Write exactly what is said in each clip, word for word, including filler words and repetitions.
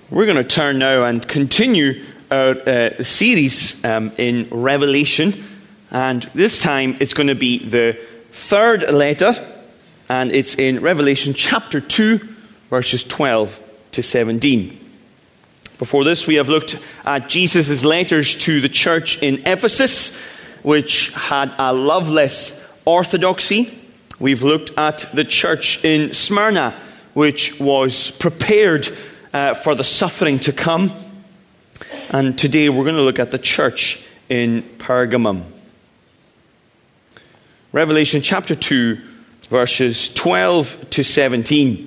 We're going to turn now and continue our uh, series um, in Revelation. And this time it's going to be the third letter. And it's in Revelation chapter two, verses twelve to seventeen. Before this, we have looked at Jesus' letters to the church in Ephesus, which had a loveless orthodoxy. We've looked at the church in Smyrna, which was prepared uh, for the suffering to come. And today we're going to look at the church in Pergamum. Revelation chapter two, verses twelve to seventeen.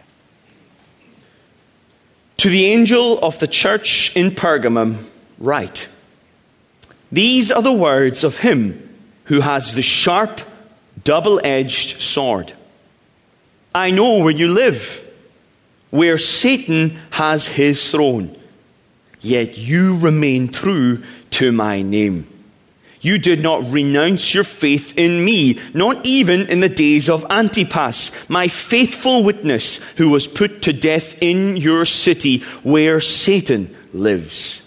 To the angel of the church in Pergamum, write, these are the words of him who has the sharp, double-edged sword. I know where you live, where Satan has his throne, yet you remain true to my name. You did not renounce your faith in me, not even in the days of Antipas, my faithful witness, who was put to death in your city where Satan lives.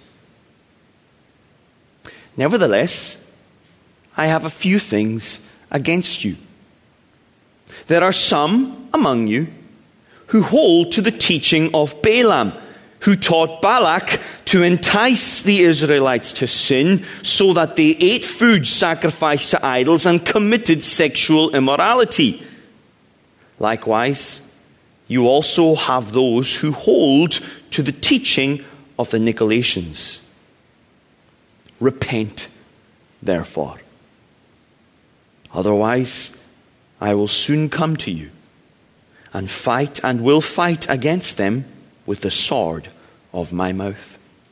Nevertheless, I have a few things against you. There are some among you who hold to the teaching of Balaam, who taught Balak to entice the Israelites to sin so that they ate food sacrificed to idols and committed sexual immorality. Likewise, you also have those who hold to the teaching of the Nicolaitans. Repent, therefore. Otherwise, I will soon come to you and fight and will fight against them with the sword of my mouth.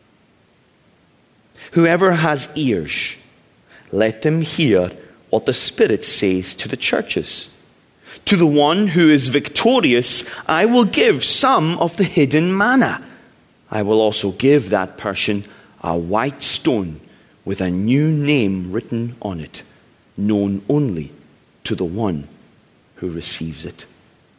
Whoever has ears, let them hear what the Spirit says to the churches. To the one who is victorious, I will give some of the hidden manna. I will also give that person a white stone with a new name written on it, known only to the one who receives it.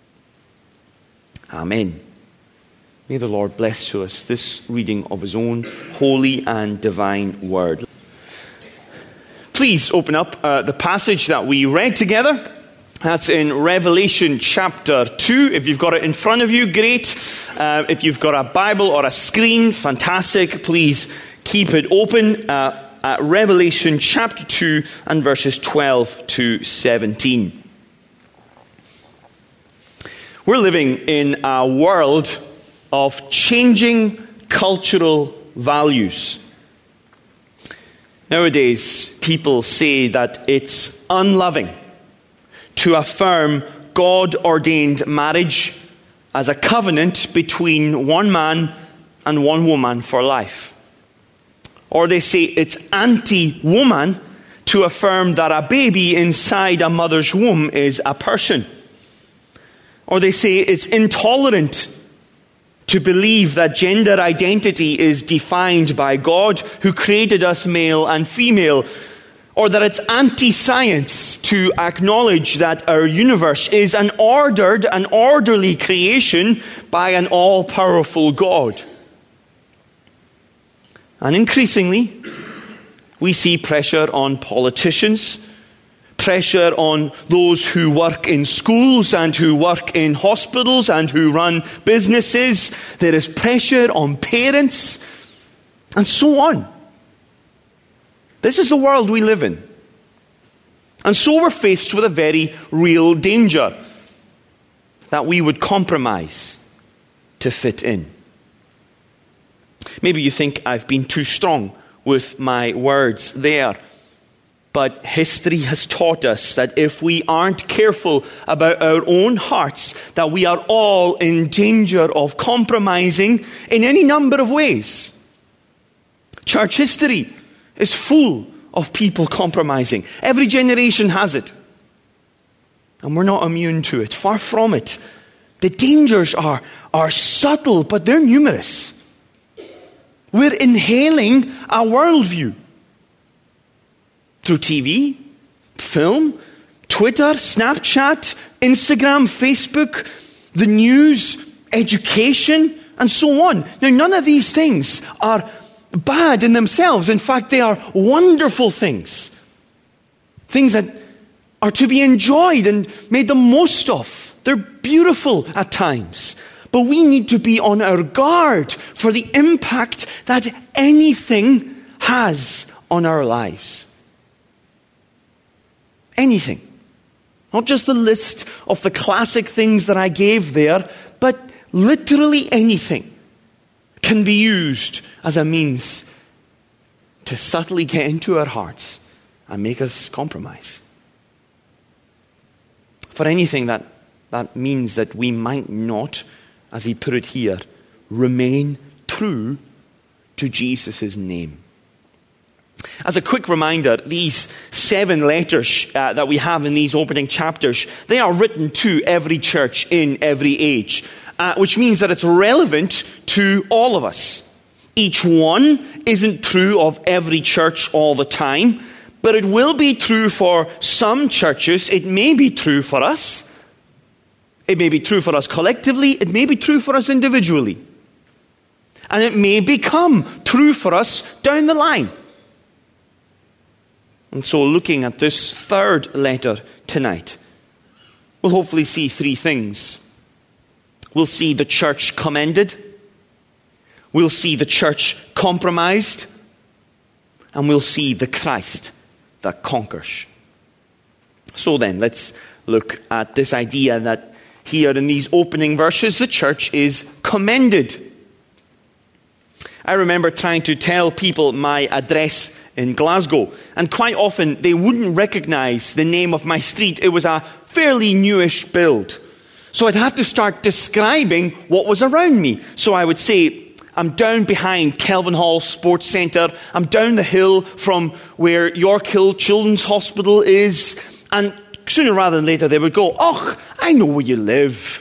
Amen. May the Lord bless to us this reading of his own holy and divine word. Please open up uh, the passage that we read together. That's in Revelation chapter two. If you've got it in front of you, great. Uh, if you've got a Bible or a screen, fantastic. Please keep it open. Uh, at Revelation chapter two and verses twelve to seventeen. We're living in a world of changing cultural values. Nowadays, people say that it's unloving to affirm God-ordained marriage as a covenant between one man and one woman for life. Or they say it's anti-woman to affirm that a baby inside a mother's womb is a person. Or they say it's intolerant to believe that gender identity is defined by God, who created us male and female. Or that it's anti-science to acknowledge that our universe is an ordered and orderly creation by an all-powerful God. And increasingly, we see pressure on politicians, pressure on those who work in schools and who work in hospitals and who run businesses. There is pressure on parents and so on. This is the world we live in. And so we're faced with a very real danger that we would compromise to fit in. Maybe you think I've been too strong with my words there. But history has taught us that if we aren't careful about our own hearts, that we are all in danger of compromising in any number of ways. Church history is full of people compromising. Every generation has it. And we're not immune to it. Far from it. The dangers are, are subtle, but they're numerous. We're inhaling a worldview. Through T V, film, Twitter, Snapchat, Instagram, Facebook, the news, education, and so on. Now, none of these things are bad in themselves. In fact, they are wonderful things. Things that are to be enjoyed and made the most of. They're beautiful at times. But we need to be on our guard for the impact that anything has on our lives. Anything. Not just the list of the classic things that I gave there, but literally anything can be used as a means to subtly get into our hearts and make us compromise. For anything that, that means that we might not, as he put it here, remain true to Jesus' name. As a quick reminder, these seven letters uh, that we have in these opening chapters, they are written to every church in every age, uh, which means that it's relevant to all of us. Each one isn't true of every church all the time, but it will be true for some churches. It may be true for us. It may be true for us collectively. It may be true for us individually. And it may become true for us down the line. And so looking at this third letter tonight, we'll hopefully see three things. We'll see the church commended. We'll see the church compromised. And we'll see the Christ that conquers. So then, let's look at this idea that here in these opening verses, the church is commended. I remember trying to tell people my address in Glasgow, and quite often they wouldn't recognize the name of my street. It was a fairly newish build. So I'd have to start describing what was around me. So I would say, I'm down behind Kelvin Hall Sports Centre. I'm down the hill from where York Hill Children's Hospital is. And sooner rather than later they would go, oh, I know where you live.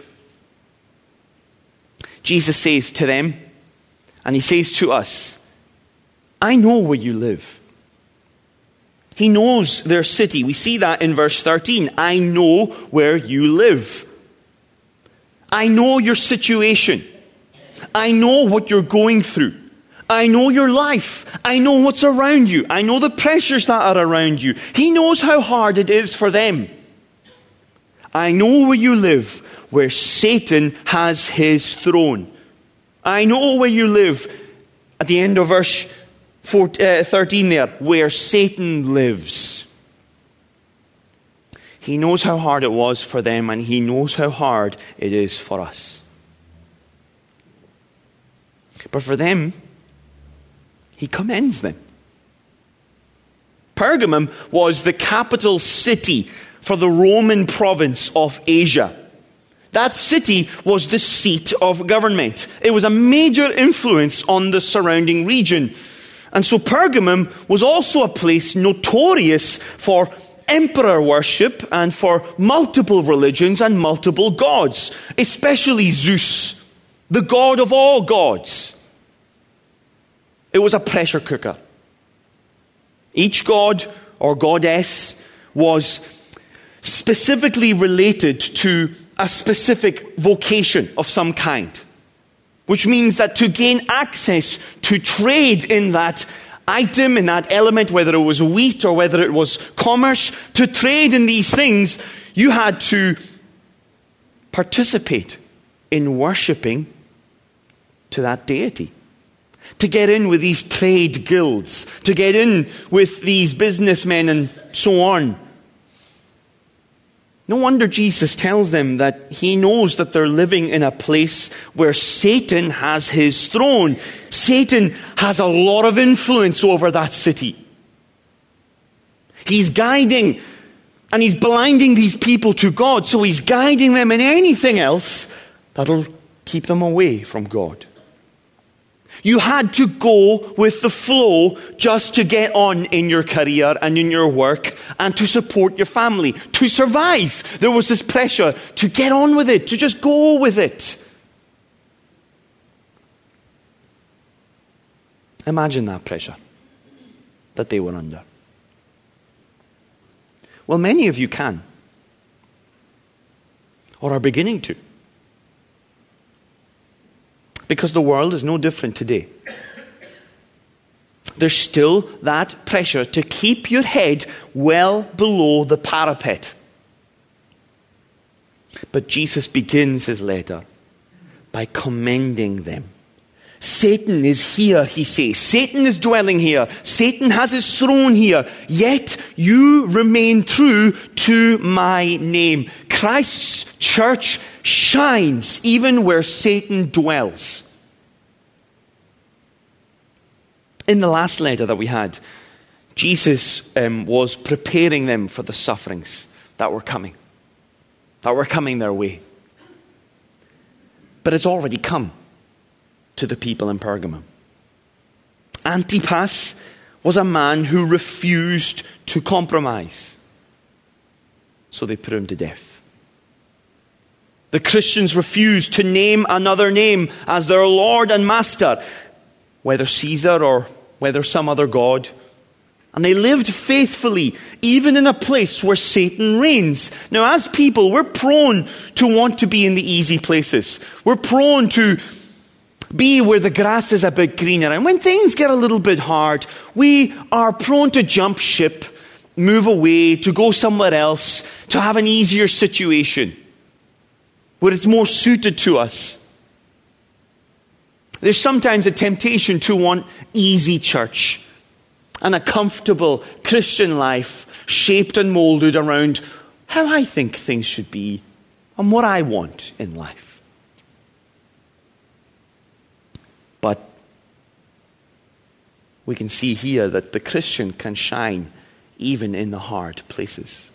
Jesus says to them, and he says to us, I know where you live. He knows their city. We see that in verse thirteen. I know where you live. I know your situation. I know what you're going through. I know your life. I know what's around you. I know the pressures that are around you. He knows how hard it is for them. I know where you live, where Satan has his throne. I know where you live, at the end of verse thirteen there, where Satan lives. He knows how hard it was for them, and he knows how hard it is for us. But for them, he commends them. Pergamum was the capital city for the Roman province of Asia. That city was the seat of government. It was a major influence on the surrounding region. And so Pergamum was also a place notorious for emperor worship and for multiple religions and multiple gods, especially Zeus, the god of all gods. It was a pressure cooker. Each god or goddess was specifically related to a specific vocation of some kind, which means that to gain access to trade in that item, in that element, whether it was wheat or whether it was commerce, to trade in these things, you had to participate in worshipping to that deity. To get in with these trade guilds, to get in with these businessmen and so on. No wonder Jesus tells them that he knows that they're living in a place where Satan has his throne. Satan has a lot of influence over that city. He's guiding and he's blinding these people to God, so he's guiding them in anything else that'll keep them away from God. You had to go with the flow just to get on in your career and in your work and to support your family, to survive. There was this pressure to get on with it, to just go with it. Imagine that pressure that they were under. Well, many of you can, or are beginning to. Because the world is no different today. There's still that pressure to keep your head well below the parapet. But Jesus begins his letter by commending them. Satan is here, he says. Satan is dwelling here. Satan has his throne here. Yet you remain true to my name. Christ's church shines even where Satan dwells. In the last letter that we had, Jesus um, was preparing them for the sufferings that were coming. That were coming their way. But it's already come to the people in Pergamum. Antipas was a man who refused to compromise. So they put him to death. The Christians refused to name another name as their Lord and Master, whether Caesar or whether some other god. And they lived faithfully, even in a place where Satan reigns. Now, as people, we're prone to want to be in the easy places. We're prone to be where the grass is a bit greener. And when things get a little bit hard, we are prone to jump ship, move away, to go somewhere else, to have an easier situation where it's more suited to us. There's sometimes a temptation to want easy church and a comfortable Christian life shaped and molded around how I think things should be and what I want in life. But we can see here that the Christian can shine even in the hard places.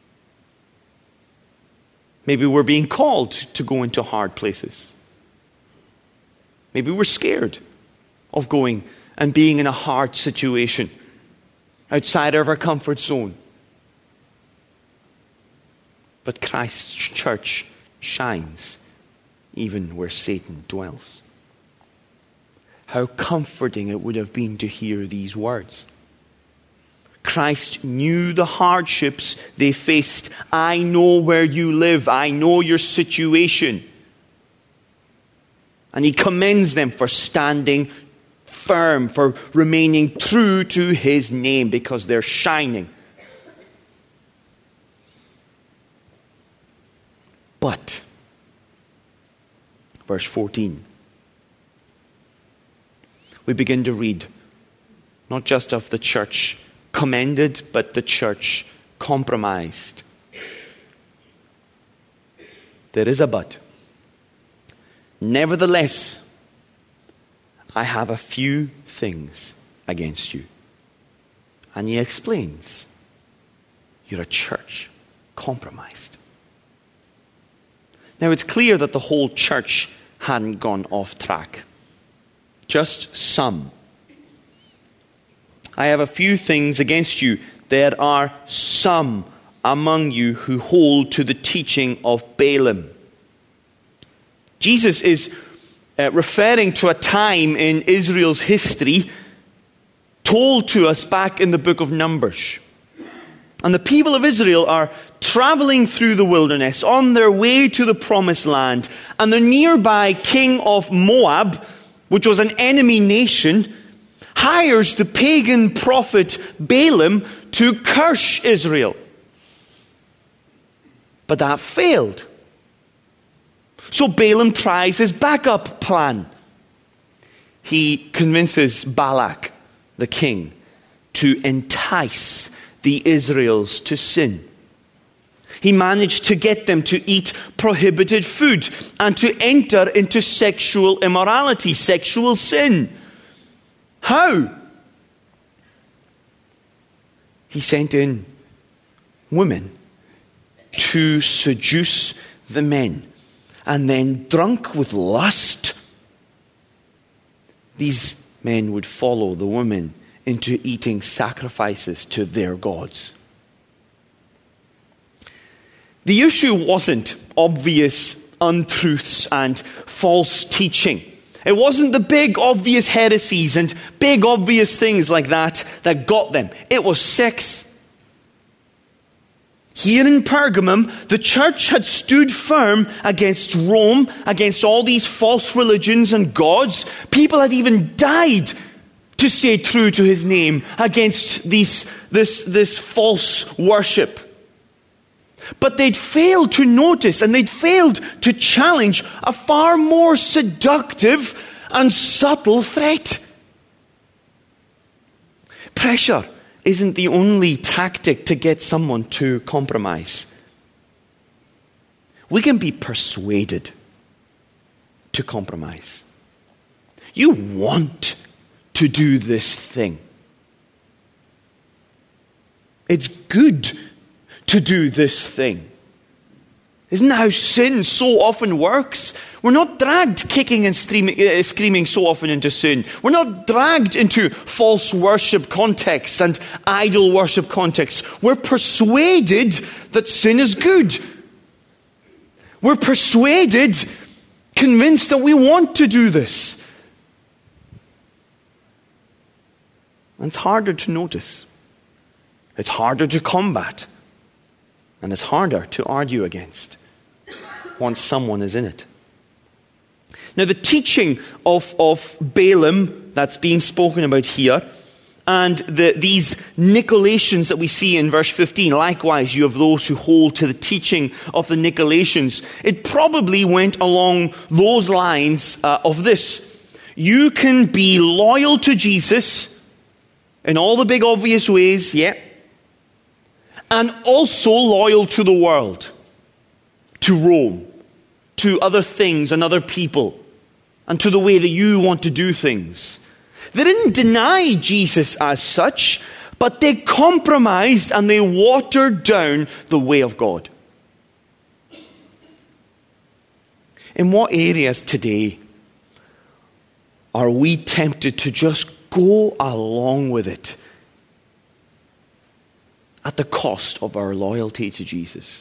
Maybe we're being called to go into hard places. Maybe we're scared of going and being in a hard situation outside of our comfort zone. But Christ's church shines even where Satan dwells. How comforting it would have been to hear these words. Christ knew the hardships they faced. I know where you live. I know your situation. And he commends them for standing firm, for remaining true to his name, because they're shining. But, verse fourteen, we begin to read not just of the church commended, but the church compromised. There is a but. Nevertheless, I have a few things against you. And he explains, you're a church compromised. Now it's clear that the whole church hadn't gone off track. Just some. I have a few things against you. There are some among you who hold to the teaching of Balaam. Jesus is uh, referring to a time in Israel's history told to us back in the book of Numbers. And the people of Israel are traveling through the wilderness on their way to the promised land. And the nearby king of Moab, which was an enemy nation, hires the pagan prophet Balaam to curse Israel. But that failed. So Balaam tries his backup plan. He convinces Balak, the king, to entice the Israels to sin. He managed to get them to eat prohibited food and to enter into sexual immorality, sexual sin. How? He sent in women to seduce the men. And then, drunk with lust, these men would follow the women into eating sacrifices to their gods. The issue wasn't obvious untruths and false teaching. It wasn't the big obvious heresies and big obvious things like that that got them. It was sex. Here in Pergamum, the church had stood firm against Rome, against all these false religions and gods. People had even died to stay true to his name against these, this, this false worship. But they'd failed to notice and they'd failed to challenge a far more seductive and subtle threat. Pressure isn't the only tactic to get someone to compromise. We can be persuaded to compromise. You want to do this thing. It's good to do this thing. Isn't that how sin so often works? We're not dragged kicking and screaming, uh, screaming so often into sin. We're not dragged into false worship contexts and idol worship contexts. We're persuaded that sin is good. We're persuaded, convinced that we want to do this. And it's harder to notice. It's harder to combat. And it's harder to argue against once someone is in it. Now, the teaching of, of Balaam that's being spoken about here, and the, these Nicolaitans that we see in verse fifteen, likewise you have those who hold to the teaching of the Nicolaitans. It probably went along those lines uh, of this. You can be loyal to Jesus in all the big obvious ways, yeah, and also loyal to the world, to Rome, to other things and other people, and to the way that you want to do things. They didn't deny Jesus as such, but they compromised and they watered down the way of God. In what areas today are we tempted to just go along with it at the cost of our loyalty to Jesus?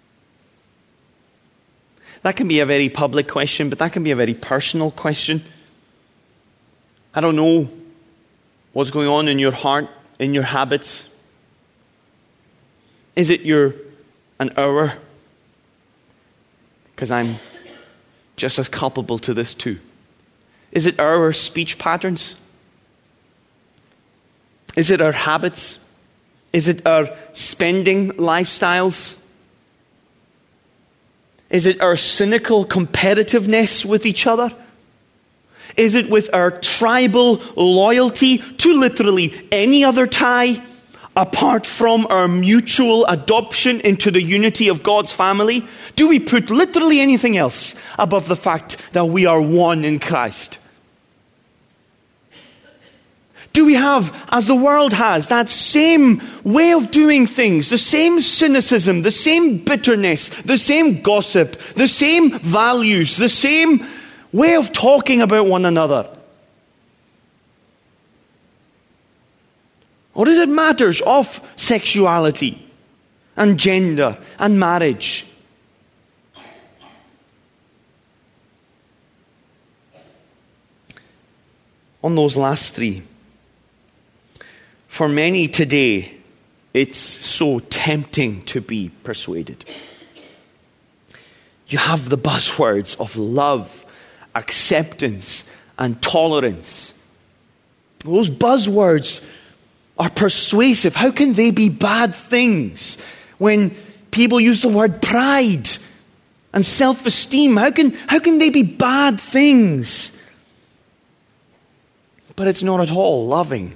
That can be a very public question, but that can be a very personal question. I don't know what's going on in your heart, in your habits. Is it your an hour? Because I'm just as culpable to this too. Is it our speech patterns? Is it our habits? Is it our spending lifestyles? Is it our cynical competitiveness with each other? Is it with our tribal loyalty to literally any other tie apart from our mutual adoption into the unity of God's family? Do we put literally anything else above the fact that we are one in Christ? Do we have, as the world has, that same way of doing things, the same cynicism, the same bitterness, the same gossip, the same values, the same way of talking about one another? Or is it matters of sexuality and gender and marriage? On those last three, for many today, it's so tempting to be persuaded. You have the buzzwords of love, acceptance, and tolerance. Those buzzwords are persuasive. How can they be bad things when people use the word pride and self-esteem? How can, how can they be bad things? But it's not at all loving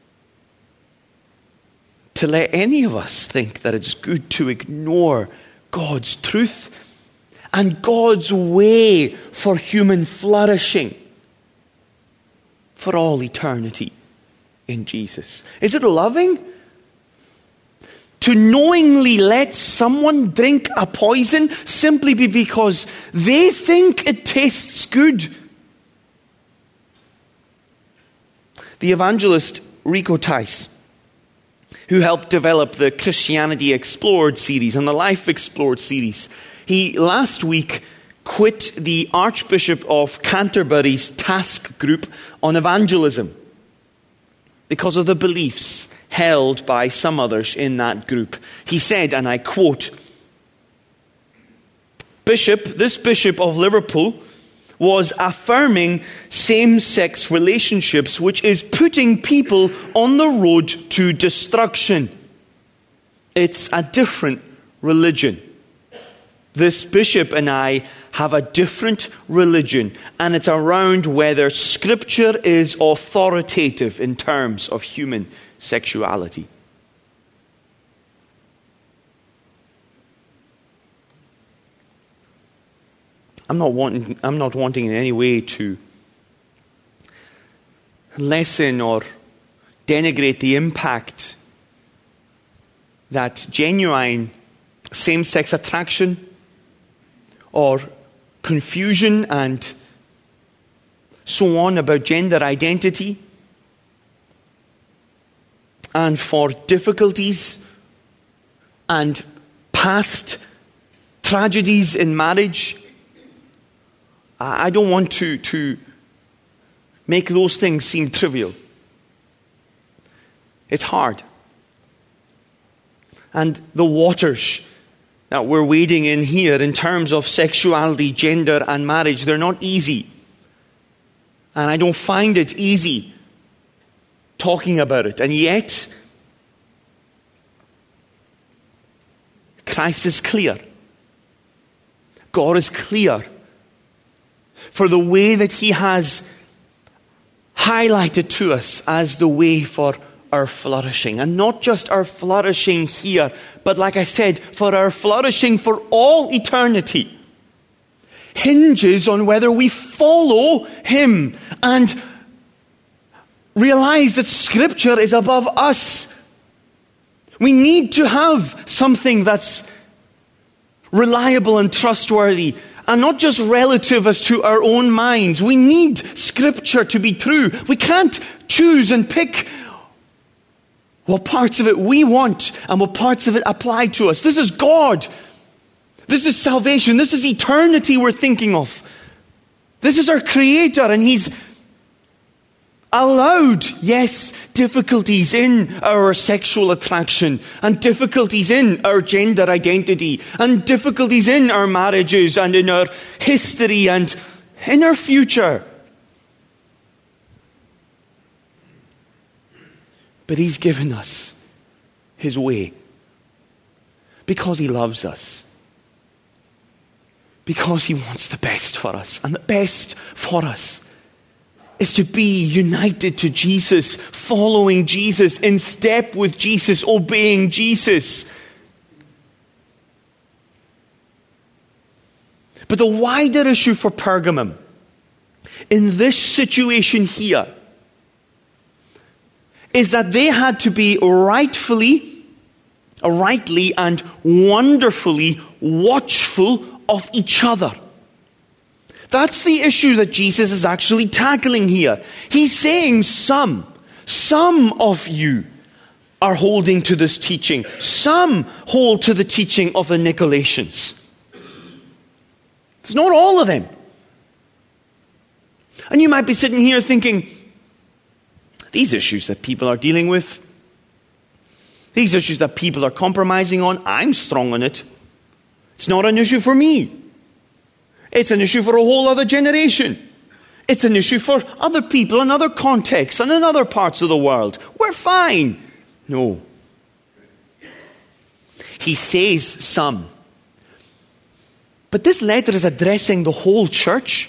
to let any of us think that it's good to ignore God's truth and God's way for human flourishing for all eternity in Jesus. Is it loving to knowingly let someone drink a poison simply because they think it tastes good? The evangelist Rico Tice, who helped develop the Christianity Explored series and the Life Explored series, he last week quit the Archbishop of Canterbury's task group on evangelism because of the beliefs held by some others in that group. He said, and I quote, Bishop, this Bishop of Liverpool was affirming same-sex relationships, which is putting people on the road to destruction. It's a different religion. This bishop and I have a different religion, and it's around whether Scripture is authoritative in terms of human sexuality. I'm not wanting, I'm not wanting in any way to lessen or denigrate the impact that genuine same-sex attraction or confusion and so on about gender identity, and for difficulties and past tragedies in marriage. I don't want to, to make those things seem trivial. It's hard. And the waters that we're wading in here in terms of sexuality, gender, and marriage, they're not easy. And I don't find it easy talking about it. And yet, Christ is clear. God is clear for the way that He has highlighted to us as the way for our flourishing. And not just our flourishing here, but like I said, for our flourishing for all eternity. Hinges on whether we follow Him and realize that Scripture is above us. We need to have something that's reliable and trustworthy, and not just relative as to our own minds. We need Scripture to be true. We can't choose and pick what parts of it we want and what parts of it apply to us. This is God. This is salvation. This is eternity we're thinking of. This is our Creator, and He's allowed, yes, difficulties in our sexual attraction, and difficulties in our gender identity, and difficulties in our marriages, and in our history, and in our future. But He's given us His way because He loves us. Because He wants the best for us. And the best for us is to be united to Jesus, following Jesus, in step with Jesus, obeying Jesus. But the wider issue for Pergamum, in this situation here, is that they had to be rightfully, rightly and wonderfully watchful of each other. That's the issue that Jesus is actually tackling here. He's saying some, some of you are holding to this teaching. Some hold to the teaching of the Nicolaitans. It's not all of them. And you might be sitting here thinking, these issues that people are dealing with, these issues that people are compromising on, I'm strong on it. It's not an issue for me. It's an issue for a whole other generation. It's an issue for other people in other contexts and in other parts of the world. We're fine. No. He says some. But this letter is addressing the whole church.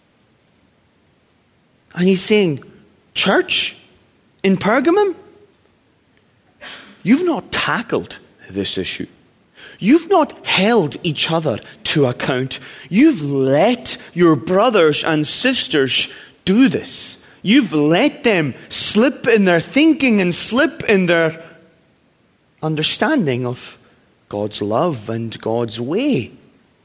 And he's saying, church in Pergamum, you've not tackled this issue. You've not held each other to account. You've let your brothers and sisters do this. You've let them slip in their thinking and slip in their understanding of God's love and God's way.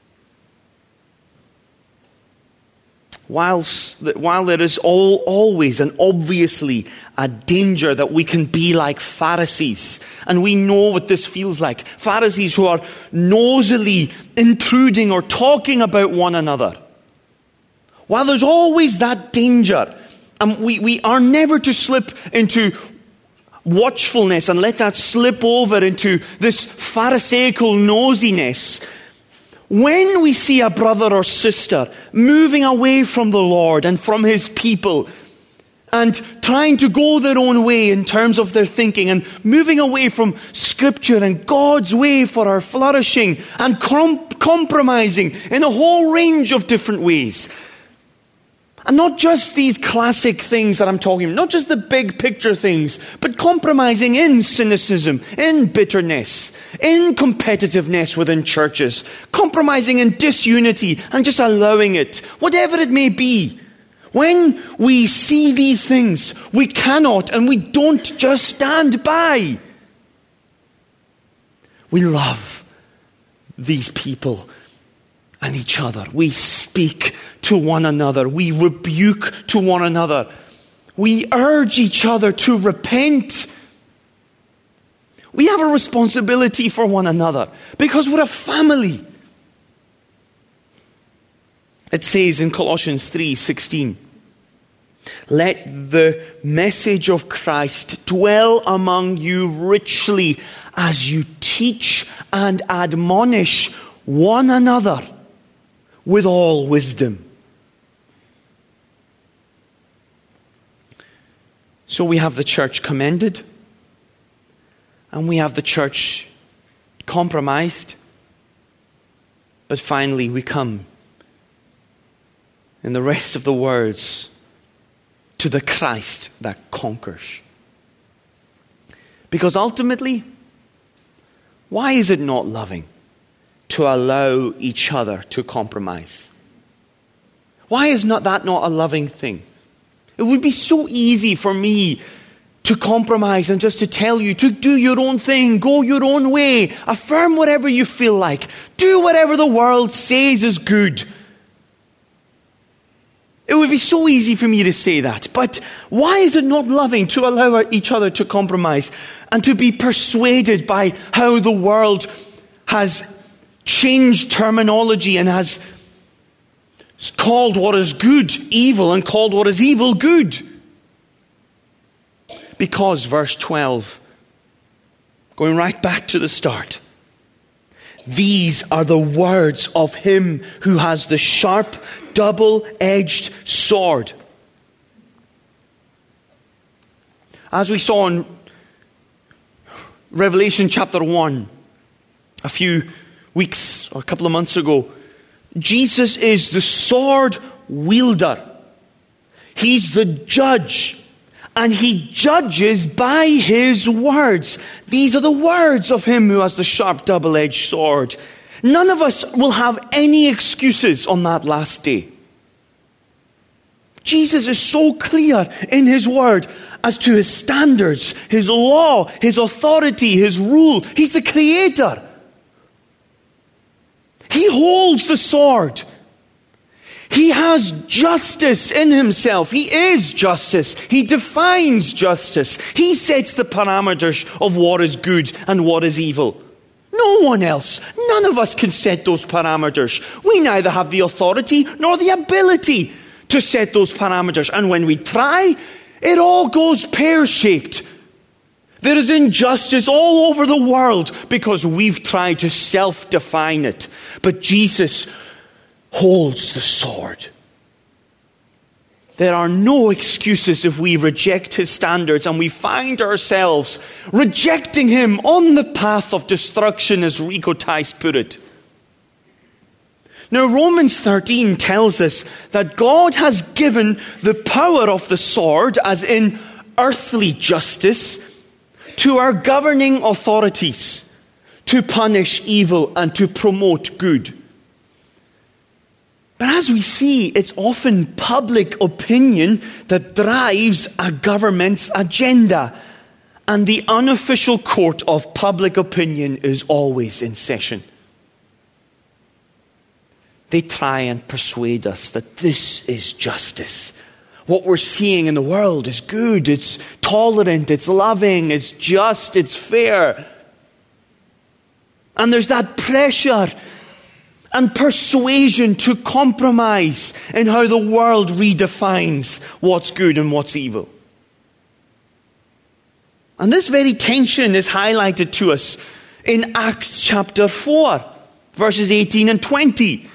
Whilst, while there is all, always and obviously a danger that we can be like Pharisees, and we know what this feels like. Pharisees who are nosily intruding or talking about one another. While there's always that danger, and we, we are never to slip into watchfulness and let that slip over into this Pharisaical nosiness. When we see a brother or sister moving away from the Lord and from His people and trying to go their own way in terms of their thinking and moving away from Scripture and God's way for our flourishing and com- compromising in a whole range of different ways. And not just these classic things that I'm talking about, not just the big picture things, but compromising in cynicism, in bitterness, in competitiveness within churches, compromising in disunity and just allowing it, whatever it may be. When we see these things, we cannot and we don't just stand by. We love these people and each other. We speak to one another. We rebuke to one another. We urge each other to repent. We have a responsibility for one another because we're a family. It says in Colossians three sixteen, let the message of Christ dwell among you richly as you teach and admonish one another with all wisdom. So we have the church commended, and we have the church compromised, but finally we come in the rest of the words to the Christ that conquers. Because ultimately, why is it not loving to allow each other to compromise? Why is not that not a loving thing? It would be so easy for me to compromise and just to tell you to do your own thing, go your own way, affirm whatever you feel like, do whatever the world says is good. It would be so easy for me to say that. But why is it not loving to allow each other to compromise and to be persuaded by how the world has changed terminology and has called what is good evil and called what is evil good? Because, verse twelve, going right back to the start, these are the words of Him who has the sharp, double-edged sword. As we saw in Revelation chapter one, a few weeks or a couple of months ago, Jesus is the sword wielder. He's the judge. And He judges by His words. These are the words of Him who has the sharp double-edged sword. None of us will have any excuses on that last day. Jesus is so clear in His word as to His standards, His law, His authority, His rule. He's the Creator. He holds the sword. He has justice in Himself. He is justice. He defines justice. He sets the parameters of what is good and what is evil. No one else. None of us can set those parameters. We neither have the authority nor the ability to set those parameters. And when we try, it all goes pear-shaped. There is injustice all over the world because we've tried to self-define it. But Jesus holds the sword. There are no excuses if we reject His standards and we find ourselves rejecting Him on the path of destruction, as Rico Tice put it. Now, Romans thirteen tells us that God has given the power of the sword, as in earthly justice, to our governing authorities to punish evil and to promote good. But as we see, it's often public opinion that drives a government's agenda. And the unofficial court of public opinion is always in session. They try and persuade us that this is justice. What we're seeing in the world is good, it's tolerant, it's loving, it's just, it's fair. And there's that pressure and persuasion to compromise in how the world redefines what's good and what's evil. And this very tension is highlighted to us in Acts chapter four, verses eighteen and twenty.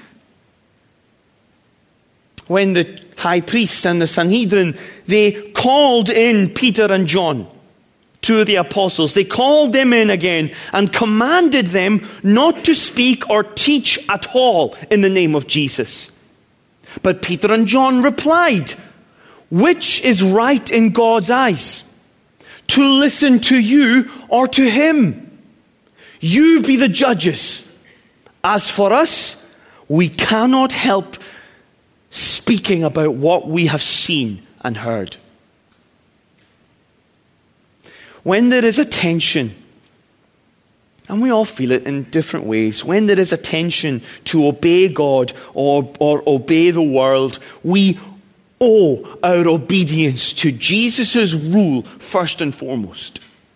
When the high priest and the Sanhedrin, they called in Peter and John, two of the apostles. They called them in again and commanded them not to speak or teach at all in the name of Jesus. But Peter and John replied, "Which is right in God's eyes? To listen to you or to him? You be the judges. As for us, we cannot help speaking about what we have seen and heard." When there is a tension, and we all feel it in different ways, when there is a tension to obey God or, or obey the world, we owe our obedience to Jesus' rule first and foremost.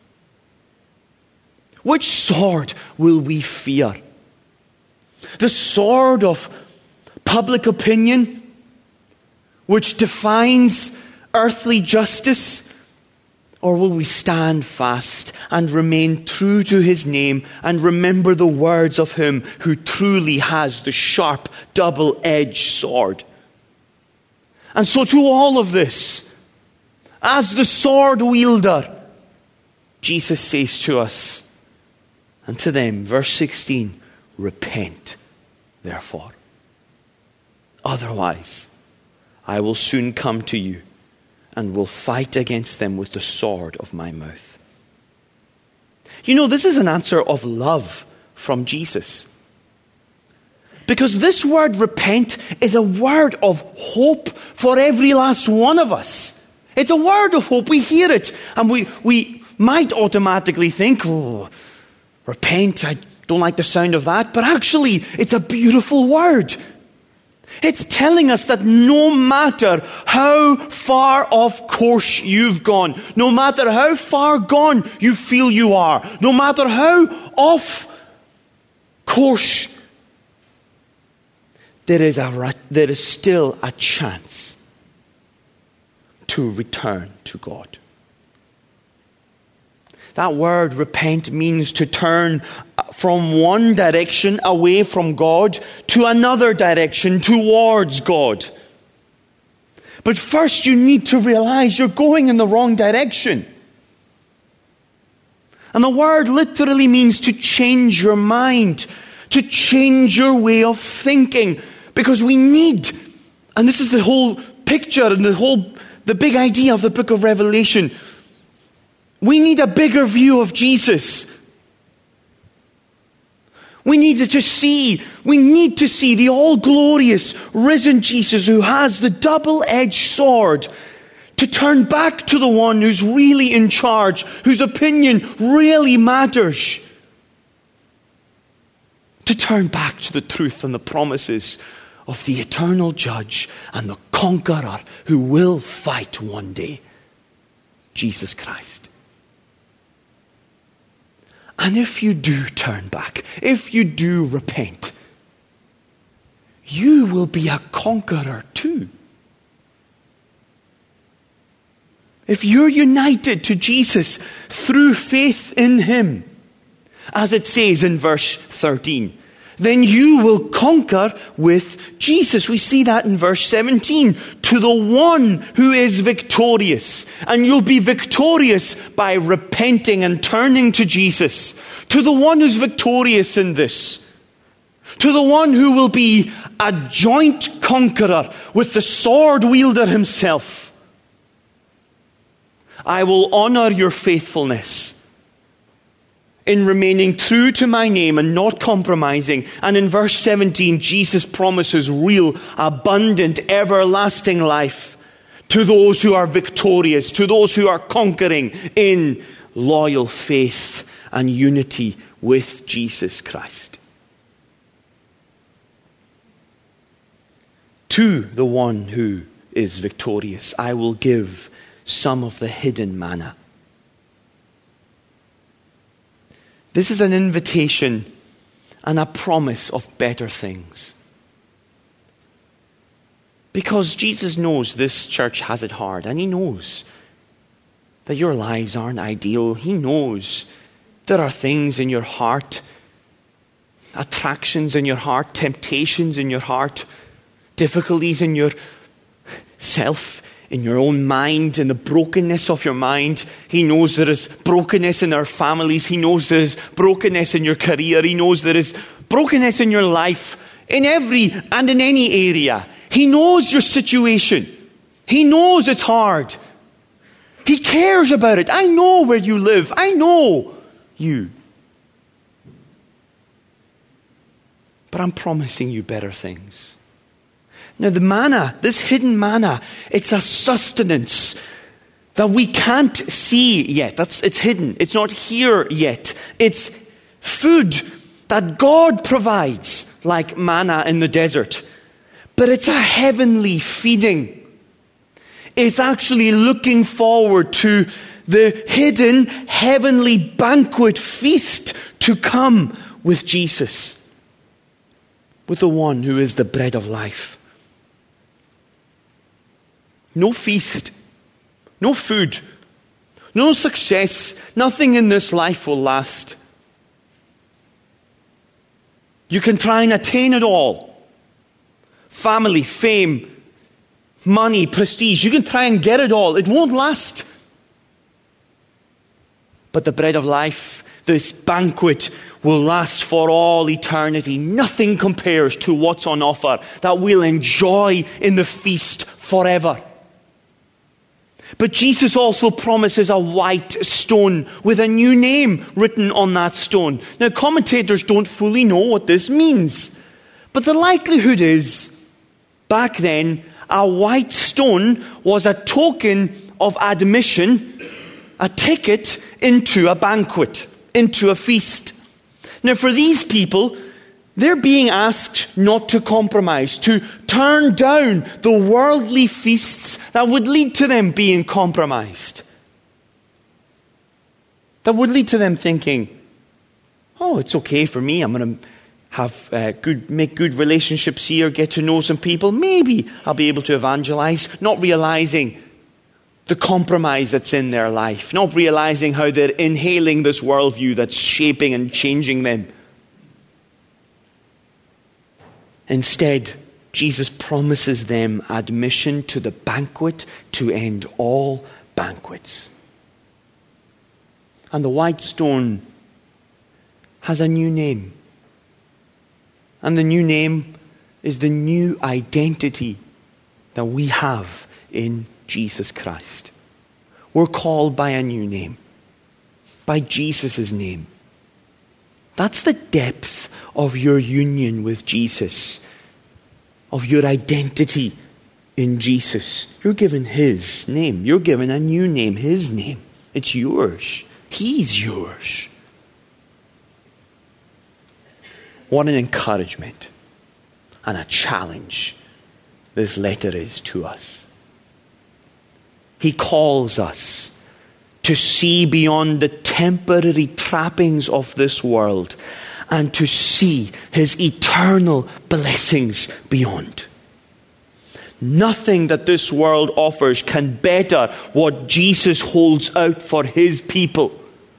Which sword will we fear? The sword of public opinion, which defines earthly justice? Or will we stand fast and remain true to his name and remember the words of him who truly has the sharp, double-edged sword? And so to all of this, as the sword wielder, Jesus says to us and to them, verse sixteen, "Repent, therefore. Otherwise, I will soon come to you and will fight against them with the sword of my mouth." You know, this is an answer of love from Jesus. Because this word repent is a word of hope for every last one of us. It's a word of hope. We hear it and we, we might automatically think, "Oh, repent, I don't like the sound of that." But actually, it's a beautiful word. It's telling us that no matter how far off course you've gone, no matter how far gone you feel you are, no matter how off course, there is a there is still a chance to return to God. That word repent means to turn from one direction away from God to another direction towards God. But first you need to realize you're going in the wrong direction. And the word literally means to change your mind, to change your way of thinking. Because we need, and this is the whole picture and the whole, the big idea of the book of Revelation, we need a bigger view of Jesus. We need to see, we need to see the all-glorious, risen Jesus who has the double-edged sword, to turn back to the one who's really in charge, whose opinion really matters. To turn back to the truth and the promises of the eternal judge and the conqueror who will fight one day, Jesus Christ. And if you do turn back, if you do repent, you will be a conqueror too. If you're united to Jesus through faith in him, as it says in verse thirteen, then you will conquer with Jesus. We see that in verse seventeen. To the one who is victorious. And you'll be victorious by repenting and turning to Jesus. To the one who's victorious in this. To the one who will be a joint conqueror with the sword wielder himself. I will honor your faithfulness in remaining true to my name and not compromising. And in verse seventeen, Jesus promises real, abundant, everlasting life to those who are victorious, to those who are conquering in loyal faith and unity with Jesus Christ. To the one who is victorious, I will give some of the hidden manna. This is an invitation and a promise of better things. Because Jesus knows this church has it hard, and he knows that your lives aren't ideal. He knows there are things in your heart, attractions in your heart, temptations in your heart, difficulties in your self, in your own mind, in the brokenness of your mind. He knows there is brokenness in our families. He knows there is brokenness in your career. He knows there is brokenness in your life, in every and in any area. He knows your situation. He knows it's hard. He cares about it. I know where you live. I know you. But I'm promising you better things. Now the manna, this hidden manna, it's a sustenance that we can't see yet. That's, it's hidden. It's not here yet. It's food that God provides, like manna in the desert. But it's a heavenly feeding. It's actually looking forward to the hidden heavenly banquet feast to come with Jesus, with the one who is the bread of life. No feast, no food, no success, nothing in this life will last. You can try and attain it all. Family, fame, money, prestige. You can try and get it all. It won't last. But the bread of life, this banquet, will last for all eternity. Nothing compares to what's on offer that we'll enjoy in the feast forever. But Jesus also promises a white stone with a new name written on that stone. Now, commentators don't fully know what this means. But the likelihood is, back then, a white stone was a token of admission, a ticket into a banquet, into a feast. Now, for these people, they're being asked not to compromise, to turn down the worldly feasts that would lead to them being compromised. That would lead to them thinking, oh, it's okay for me. I'm going to have uh, good, make good relationships here, get to know some people. Maybe I'll be able to evangelize, not realizing the compromise that's in their life, not realizing how they're inhaling this worldview that's shaping and changing them. Instead, Jesus promises them admission to the banquet to end all banquets. And the white stone has a new name. And the new name is the new identity that we have in Jesus Christ. We're called by a new name, by Jesus' name. That's the depth of your union with Jesus, of your identity in Jesus. You're given His name. You're given a new name, His name. It's yours. He's yours. What an encouragement and a challenge this letter is to us. He calls us to see beyond the temporary trappings of this world and to see His eternal blessings beyond. Nothing that this world offers can better what Jesus holds out for His people.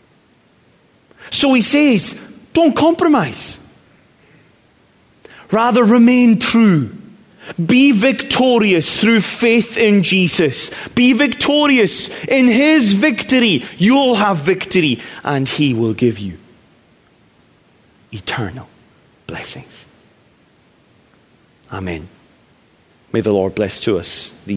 So He says, don't compromise. Rather, remain true. Be victorious through faith in Jesus. Be victorious in His victory. You'll have victory, and He will give you eternal blessings. Amen. May the Lord bless to us these